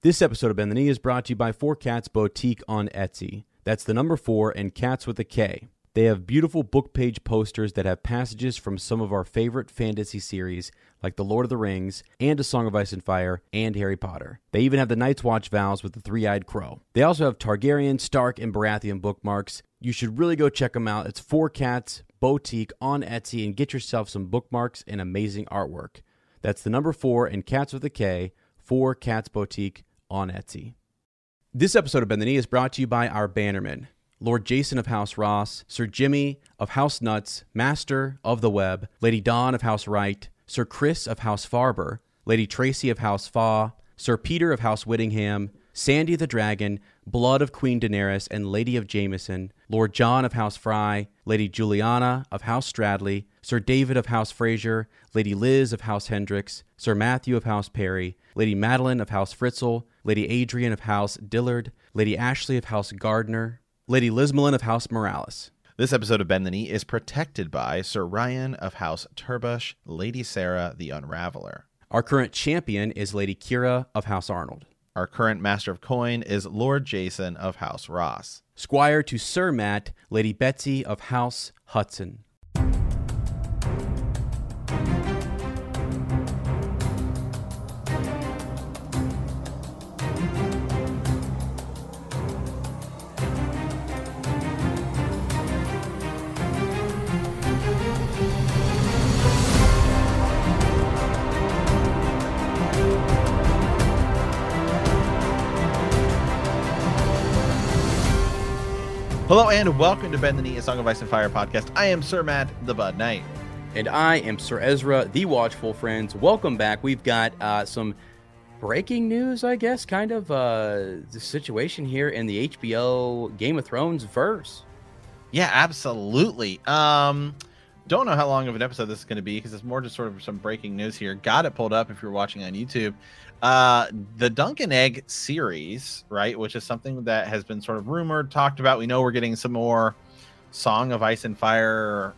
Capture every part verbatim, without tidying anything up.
This episode of Bend the Knee is brought to you by Four Cats Boutique on Etsy. That's the number four and cats with a K. They have beautiful book page posters that have passages from some of our favorite fantasy series, like The Lord of the Rings, and A Song of Ice and Fire, and Harry Potter. They even have the Night's Watch vows with the three-eyed crow. They also have Targaryen, Stark, and Baratheon bookmarks. You should really go check them out. It's Four Cats Boutique on Etsy, and get yourself some bookmarks and amazing artwork. That's the number four and cats with a K, Four Cats Boutique on Etsy. This episode of Bend the Knee is brought to you by our bannermen, Lord Jason of House Ross, Sir Jimmy of House Nuts, Master of the Web, Lady Dawn of House Wright, Sir Chris of House Farber, Lady Tracy of House Faw, Sir Peter of House Whittingham, Sandy the Dragon, Blood of Queen Daenerys and Lady of Jameson, Lord John of House Fry, Lady Juliana of House Stradley, Sir David of House Fraser, Lady Liz of House Hendricks, Sir Matthew of House Perry, Lady Madeline of House Fritzl, Lady Adrian of House Dillard, Lady Ashley of House Gardner, Lady Lismelin of House Morales. This episode of Bend the Knee is protected by Sir Ryan of House Turbush, Lady Sarah the Unraveler. Our current champion is Lady Kira of House Arnold. Our current Master of Coin is Lord Jason of House Ross. Squire to Sir Matt, Lady Betsy of House Hudson. Hello and welcome to Bend the Knee, a Song of Ice and Fire podcast. I am Sir Matt, the Bud Knight. And I am Sir Ezra, the Watchful Friends. Welcome back. We've got uh, some breaking news, I guess, kind of uh, the situation here in the H B O Game of Thrones verse. Yeah, absolutely. Um, don't know how long of an episode this is going to be because it's more just sort of some breaking news here. Got it pulled up if you're watching on YouTube. Uh, the Dunk and Egg series, right, which is something that has been sort of rumored, talked about. We know we're getting some more Song of Ice and Fire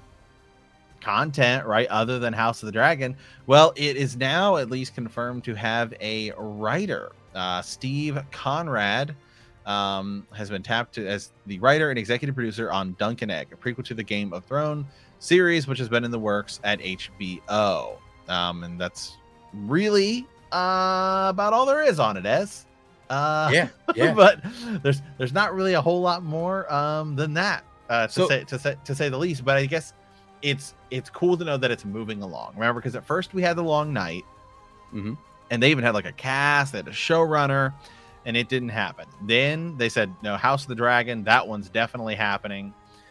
content, right, other than House of the Dragon. Well, it is now at least confirmed to have a writer. Uh, Steve Conrad um, has been tapped to, as the writer and executive producer on Dunk and Egg, a prequel to the Game of Thrones series, which has been in the works at H B O. Um, and that's really uh about all there is on it, as uh yeah, yeah. But there's there's not really a whole lot more um than that uh to So, say to say to say the least. But I guess it's it's cool to know that it's moving along. Remember, because at first we had The Long Night, mm-hmm. and they even had like a cast, they had a showrunner, and it didn't happen. Then they said no, House of the Dragon, that one's definitely happening.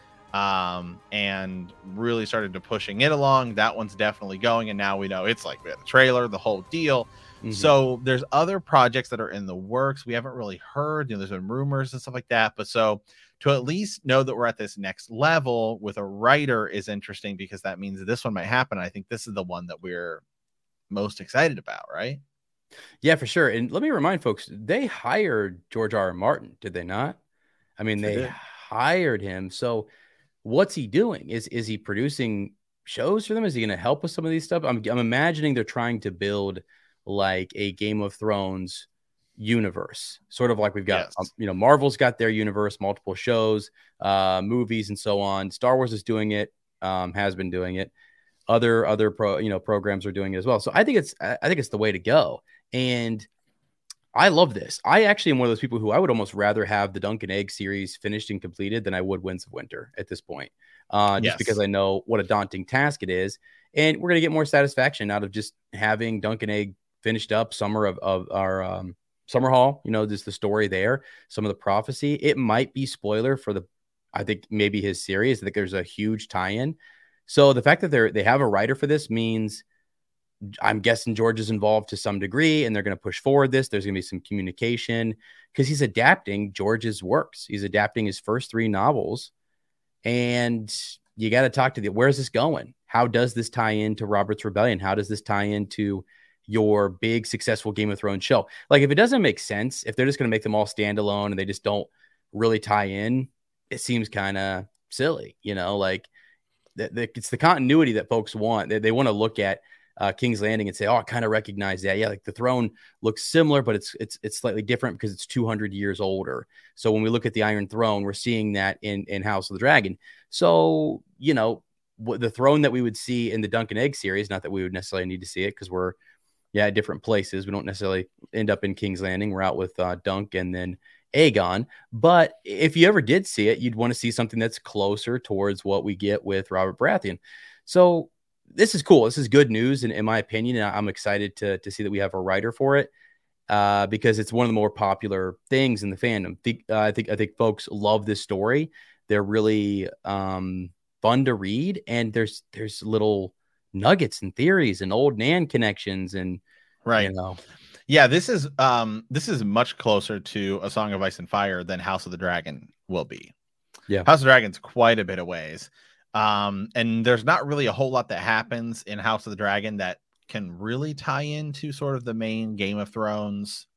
Um and really started to pushing it along. That one's definitely going, and now we know it's like we had a trailer, the whole deal. Mm-hmm. So there's other projects that are in the works. We haven't really heard, you know, there's been rumors and stuff like that. But so to at least know that we're at this next level with a writer is interesting, because that means that this one might happen. I think this is the one that we're most excited about, right? Yeah, for sure. And let me remind folks, they hired George R. R. Martin, did they not? I mean, they, they hired him. So what's he doing? Is is he producing shows for them? Is he going to help with some of these stuff? I'm, I'm imagining they're trying to build like a Game of Thrones universe, sort of like we've got, yes. um, you know, Marvel's got their universe, multiple shows, uh, movies, and so on. Star Wars is doing it, um, has been doing it. Other other pro, you know, programs are doing it as well. So I think it's I think it's the way to go. And I love this. I actually am one of those people who I would almost rather have the Dunk and Egg series finished and completed than I would Winds of Winter at this point, uh, just yes. because I know what a daunting task it is. And we're going to get more satisfaction out of just having Dunk and Egg finished up, summer of, of our um, Summer Hall, you know, just the story there, some of the prophecy. It might be spoiler for the, I think maybe his series. I think there's a huge tie-in. So the fact that they're, they have a writer for this means I'm guessing George is involved to some degree, and they're going to push forward this. There's going to be some communication because he's adapting George's works. He's adapting his first three novels, and you got to talk to the, where's this going? How does this tie into Robert's Rebellion? How does this tie into your big successful Game of Thrones show? Like, if it doesn't make sense, if they're just going to make them all standalone and they just don't really tie in, it seems kind of silly, you know, like the, the, it's the continuity that folks want. They, they want to look at uh, King's Landing and say, oh, I kind of recognize that. Yeah, like the throne looks similar, but it's it's it's slightly different because it's two hundred years older. So when we look at the Iron Throne, we're seeing that in in House of the Dragon. So, you know, the throne that we would see in the Dunk and Egg series, not that we would necessarily need to see it because we're, yeah, different places. We don't necessarily end up in King's Landing. We're out with uh, Dunk and then Aegon. But if you ever did see it, you'd want to see something that's closer towards what we get with Robert Baratheon. So this is cool. This is good news, in, in my opinion. And I'm excited to, to see that we have a writer for it uh, because it's one of the more popular things in the fandom. The, uh, I think I think folks love this story. They're really um, fun to read, and there's there's little nuggets and theories and old Nan connections, and right, you know, yeah, this is um this is much closer to A Song of Ice and Fire than House of the Dragon will be. Yeah, House of the Dragon's quite a bit of ways, um, and there's not really a whole lot that happens in House of the Dragon that can really tie into sort of the main Game of Thrones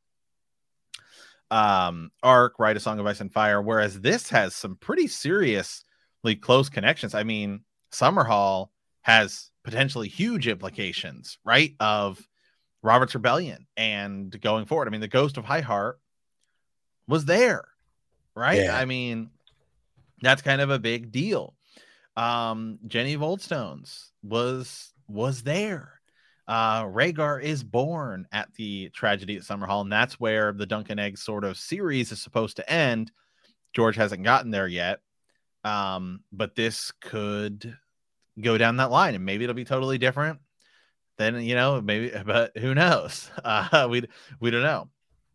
um arc, right? A Song of Ice and Fire, whereas this has some pretty seriously close connections. I mean, Summerhall has potentially huge implications, right, of Robert's Rebellion and going forward. I mean, the Ghost of High Heart was there, right? yeah. I mean, that's kind of a big deal. Um, Jenny Oldstones was was there. Uh, Rhaegar is born at the tragedy at Summerhall, and that's where the Dunk and Egg sort of series is supposed to end. George hasn't gotten there yet, um, but this could go down that line, and maybe it'll be totally different. Then, you know, maybe, but who knows? Uh, we we don't know.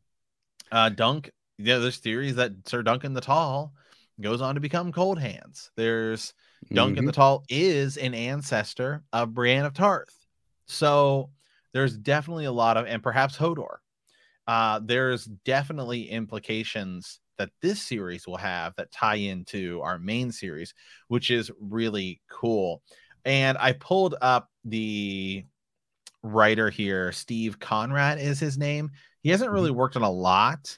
Uh, Dunk, yeah, there's theories that Sir Duncan the Tall goes on to become Cold Hands. There's Duncan Mm-hmm. the Tall is an ancestor of Brienne of Tarth. So there's definitely a lot of, and perhaps Hodor. Uh, there's definitely implications that this series will have that tie into our main series, which is really cool. And I pulled up the writer here. Steve Conrad is his name. He hasn't really worked on a lot.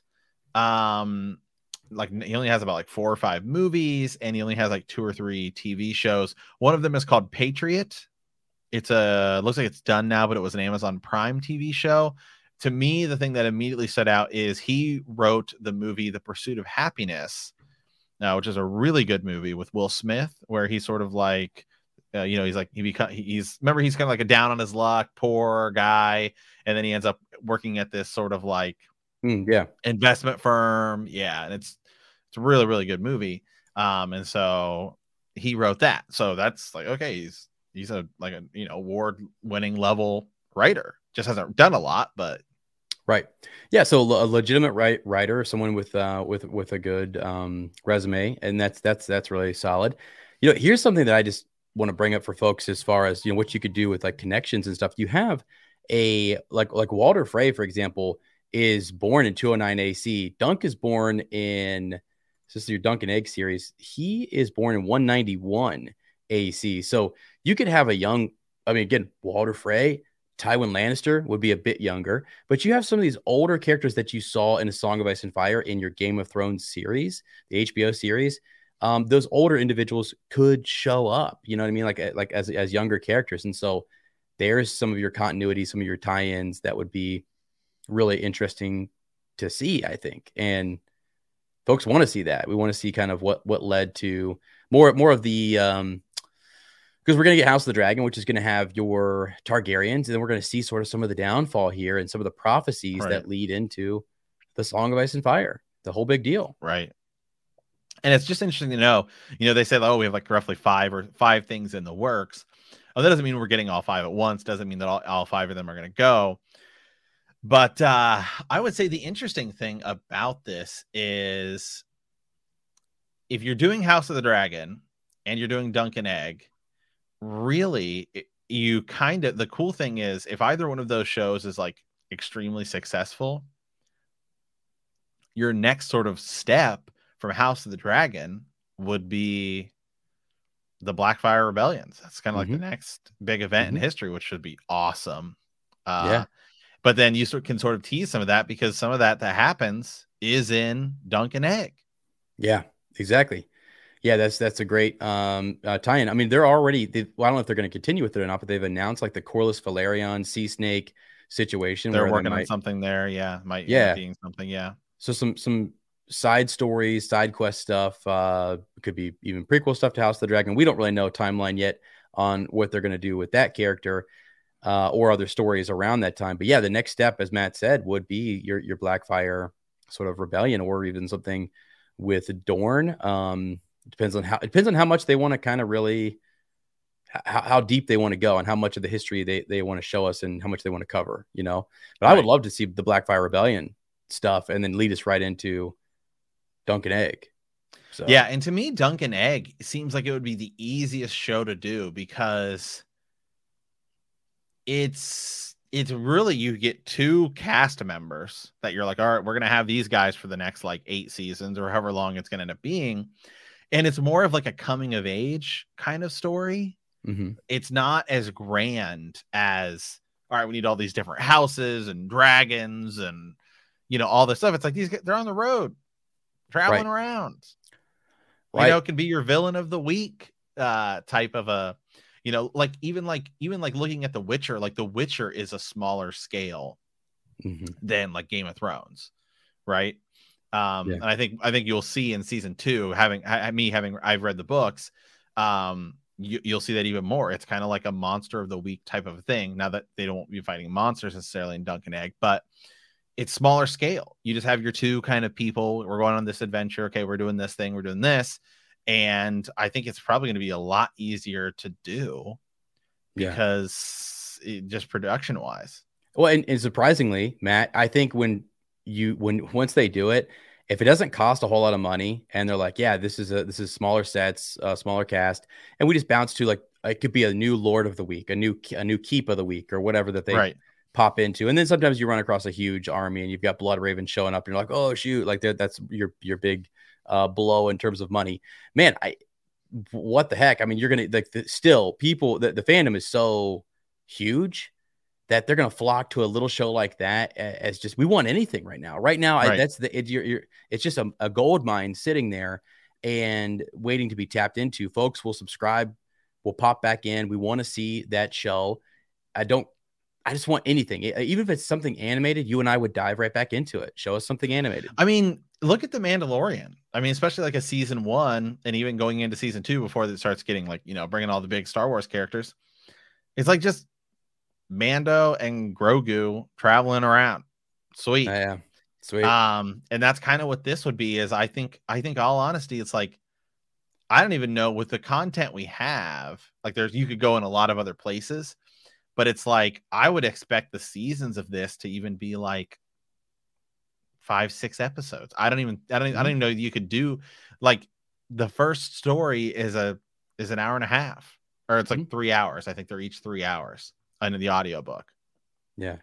Um, like he only has about like four or five movies, and he only has like two or three T V shows. One of them is called Patriot. It's a looks like it's done now, but it was an Amazon Prime T V show. To me, the thing that immediately stood out is he wrote the movie The Pursuit of Happiness, uh, which is a really good movie with Will Smith, where he's sort of like, uh, you know, he's like he becomes he's remember he's kind of like a down on his luck, poor guy, and then he ends up working at this sort of like Mm, yeah, investment firm. Yeah, and it's it's a really really good movie. Um, and so he wrote that. So that's like okay, he's he's a like a you know award winning level writer. Just hasn't done a lot, but right. Yeah, so a legitimate right writer, someone with uh with with a good um resume, and that's that's that's really solid. You know, here's something that I just want to bring up for folks as far as you know what you could do with like connections and stuff. You have a like like Walder Frey, for example, is born in two oh nine A C. Dunk is born in this is your Dunk and Egg series. He is born in one ninety-one A C. So you could have a young, I mean, again, Walder Frey, Tywin Lannister would be a bit younger, but you have some of these older characters that you saw in A Song of Ice and Fire in your Game of Thrones series, the H B O series. Um, those older individuals could show up, you know what I mean? Like, like as, as younger characters. And so there's some of your continuity, some of your tie-ins that would be really interesting to see, I think. And folks want to see that. We want to see kind of what, what led to more, more of the, um, because we're going to get House of the Dragon, which is going to have your Targaryens, and then we're going to see sort of some of the downfall here and some of the prophecies right. that lead into the Song of Ice and Fire, the whole big deal. Right. And it's just interesting to know, you know, they said, oh, we have like roughly five or five things in the works. Oh, that doesn't mean we're getting all five at once. Doesn't mean that all, all five of them are going to go. But uh, I would say the interesting thing about this is if you're doing House of the Dragon and you're doing Dunk and Egg, really, you kind of, the cool thing is if either one of those shows is like extremely successful, your next sort of step from House of the Dragon would be the Blackfire Rebellions. That's kind of mm-hmm. like the next big event mm-hmm. in history, which should be awesome. Uh, yeah. But then you sort can sort of tease some of that because some of that that happens is in Dunk and Egg. Yeah, exactly. Yeah, that's that's a great um, uh, tie-in. I mean, they're already. Well, I don't know if they're going to continue with it or not, but they've announced like the Corlys Valerian sea snake situation They're where they working on might. something there. Yeah, might end up Yeah. being something. Yeah. So some some side stories, side quest stuff. Uh, could be even prequel stuff to House of the Dragon. We don't really know a timeline yet on what they're going to do with that character uh, or other stories around that time. But yeah, the next step, as Matt said, would be your your Blackfire sort of rebellion, or even something with Dorne. Um, it depends on how it depends on how much they want to kind of really how, how deep they want to go and how much of the history they, they want to show us and how much they want to cover, you know. But right. I would love to see the Blackfire Rebellion stuff and then lead us right into Dunk and Egg. So yeah, and to me, Dunk and Egg seems like it would be the easiest show to do because it's it's really, you get two cast members that you're like, all right, we're gonna have these guys for the next like eight seasons or however long it's gonna end up being. And it's more of like a coming of age kind of story. Mm-hmm. It's not as grand as, all right, we need all these different houses and dragons and, you know, all this stuff. It's like these guys, they're on the road traveling right. around. Right. You know, it can be your villain of the week uh, type of a, you know, like even like even like looking at The Witcher, like The Witcher is a smaller scale mm-hmm. than like Game of Thrones, right? Um, yeah. And I think I think you'll see in season two, having I, me having I've read the books, um, you, you'll see that even more. It's kind of like a monster of the week type of thing. Now that they don't be fighting monsters necessarily in Dunk and Egg, but it's smaller scale. You just have your two kind of people. We're going on this adventure. Okay, we're doing this thing. We're doing this, and I think it's probably going to be a lot easier to do because yeah. it, just production wise. Well, and, and surprisingly, Matt, I think when you when once they do it, if it doesn't cost a whole lot of money and they're like, yeah, this is a this is smaller sets, uh, smaller cast, and we just bounce to like it could be a new Lord of the Week, a new a new Keep of the Week, or whatever that they right. pop into. And then sometimes you run across a huge army and you've got Blood Raven showing up and you're like, oh shoot, like that's your your big uh, blow in terms of money, man. I what the heck? I mean, you're gonna like the, still people the, the fandom is so huge that they're going to flock to a little show like that as just, we want anything right now. Right now, right. I, that's the, it, you're, you're, it's just a, a gold mine sitting there and waiting to be tapped into. Folks will subscribe, will pop back in. We want to see that show. I don't, I just want anything. Even if it's something animated, you and I would dive right back into it. Show us something animated. I mean, look at The Mandalorian. I mean, especially like a season one and even going into season two before it starts getting like, you know, bringing all the big Star Wars characters. It's like just Mando and Grogu traveling around. Sweet. Yeah. Sweet. Um, and that's kind of what this would be is I think, I think all honesty, it's like, I don't even know with the content we have, like there's, you could go in a lot of other places, but it's like, I would expect the seasons of this to even be like five, six episodes. I don't even, I don't, mm-hmm. I don't even know you could do like the first story is a, is an hour and a half, or it's like mm-hmm. three hours. I think they're each three hours. Under the audiobook. Yeah.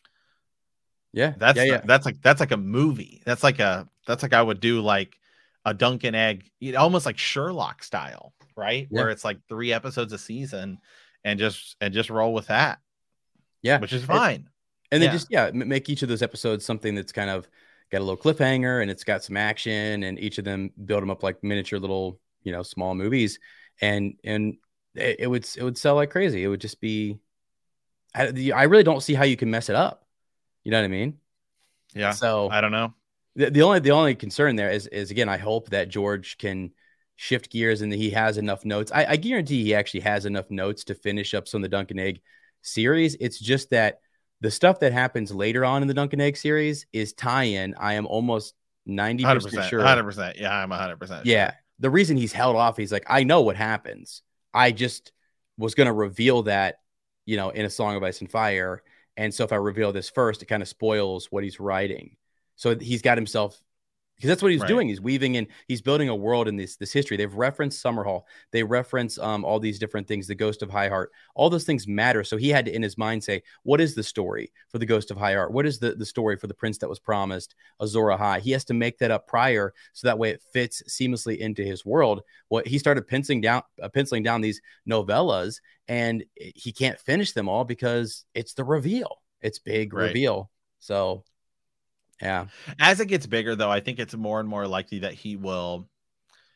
Yeah. That's yeah, yeah. that's like that's like a movie. That's like a that's like I would do like a Dunk and Egg, you know, almost like Sherlock style, right? Yeah. Where it's like three episodes a season and just and just roll with that. Yeah. Which is fine. And, and then yeah. just yeah, make each of those episodes something that's kind of got a little cliffhanger and it's got some action, and each of them build them up like miniature little, you know, small movies. And and it, it would it would sell like crazy. It would just be I, I really don't see how you can mess it up. You know what I mean? Yeah. So I don't know. The, the only the only concern there is is again, I hope that George can shift gears and that he has enough notes. I, I guarantee he actually has enough notes to finish up some of the Dunk and Egg series. It's just that the stuff that happens later on in the Dunk and Egg series is tie-in. I am almost ninety percent sure. one hundred percent. Yeah, I'm one hundred percent. Yeah. Sure. The reason he's held off, he's like, I know what happens. I just was going to reveal that, you know, in A Song of Ice and Fire. And so if I reveal this first, it kind of spoils what he's writing. So he's got himself, because that's what he's right. doing. He's weaving in, he's building a world in this, this history. They've referenced Summerhall. They reference um, all these different things, the Ghost of High Heart. All those things matter. So he had to, in his mind, say, what is the story for the Ghost of High Heart? What is the, the story for the prince that was promised, Azor Ahai? He has to make that up prior, so that way it fits seamlessly into his world. Well, he started penciling down, uh, penciling down these novellas, and he can't finish them all because it's the reveal. It's big right. reveal. So yeah. As it gets bigger, though, I think it's more and more likely that he will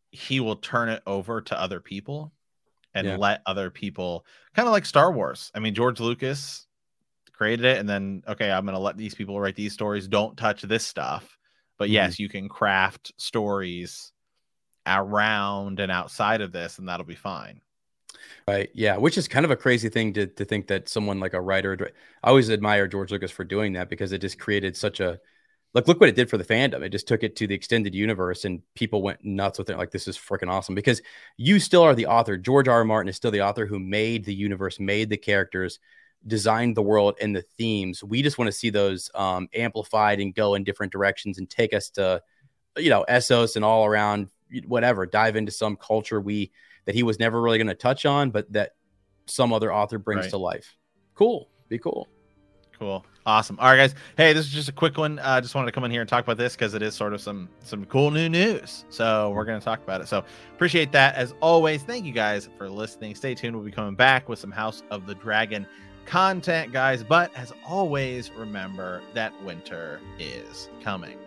he will turn it over to other people and Yeah. let other people, kind of like Star Wars. I mean, George Lucas created it, and then, okay, I'm going to let these people write these stories. Don't touch this stuff. But Mm-hmm. yes, you can craft stories around and outside of this, and that'll be fine. Right. Yeah. Which is kind of a crazy thing to, to think that someone like a writer, I always admire George Lucas for doing that, because it just created such a, like, look what it did for the fandom. It just took it to the extended universe and people went nuts with it. Like, this is freaking awesome, because you still are the author. George R. R. Martin is still the author who made the universe, made the characters, designed the world and the themes. We just want to see those um, amplified and go in different directions and take us to, you know, Essos and all around, whatever, dive into some culture we, that he was never really going to touch on, but that some other author brings Right. to life. Cool. Be cool. Cool. Awesome. All right, guys. Hey, this is just a quick one. I uh, just wanted to come in here and talk about this because it is sort of some some cool new news. So we're going to talk about it. So appreciate that. As always, thank you guys for listening. Stay tuned. We'll be coming back with some House of the Dragon content, guys. But as always, remember that winter is coming.